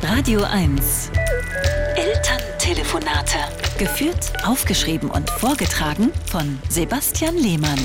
Radio 1. Elterntelefonate. Geführt, aufgeschrieben und vorgetragen von Sebastian Lehmann.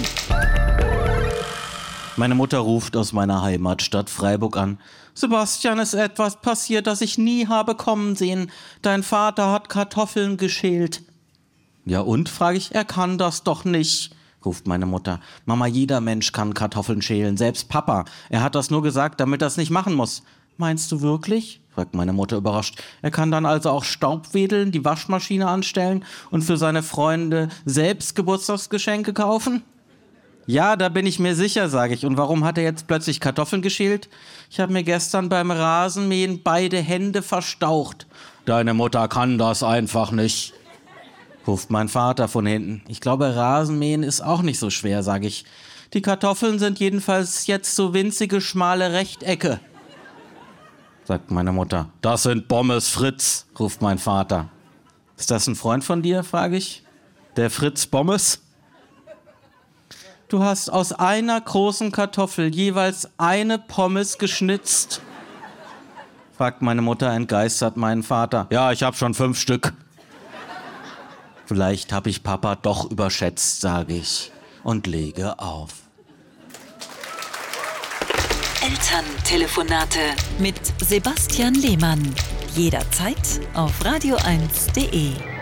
Meine Mutter ruft aus meiner Heimatstadt Freiburg an. Sebastian, ist etwas passiert, das ich nie habe kommen sehen. Dein Vater hat Kartoffeln geschält. Ja und, frage ich, er kann das doch nicht, ruft meine Mutter. Mama, jeder Mensch kann Kartoffeln schälen, selbst Papa. Er hat das nur gesagt, damit er es nicht machen muss. Meinst du wirklich? Fragt meine Mutter überrascht. Er kann dann also auch Staub wedeln, die Waschmaschine anstellen und für seine Freunde selbst Geburtstagsgeschenke kaufen? Ja, da bin ich mir sicher, sage ich. Und warum hat er jetzt plötzlich Kartoffeln geschält? Ich habe mir gestern beim Rasenmähen beide Hände verstaucht. Deine Mutter kann das einfach nicht, ruft mein Vater von hinten. Ich glaube, Rasenmähen ist auch nicht so schwer, sage ich. Die Kartoffeln sind jedenfalls jetzt so winzige, schmale Rechtecke, sagt meine Mutter. Das sind Pommes Fritz, ruft mein Vater. Ist das ein Freund von dir, frage ich. Der Fritz Pommes? Du hast aus einer großen Kartoffel jeweils eine Pommes geschnitzt, fragt meine Mutter entgeistert meinen Vater. Ja, ich habe schon 5 Stück. Vielleicht habe ich Papa doch überschätzt, sage ich und lege auf. Elterntelefonate mit Sebastian Lehmann. Jederzeit auf radio1.de.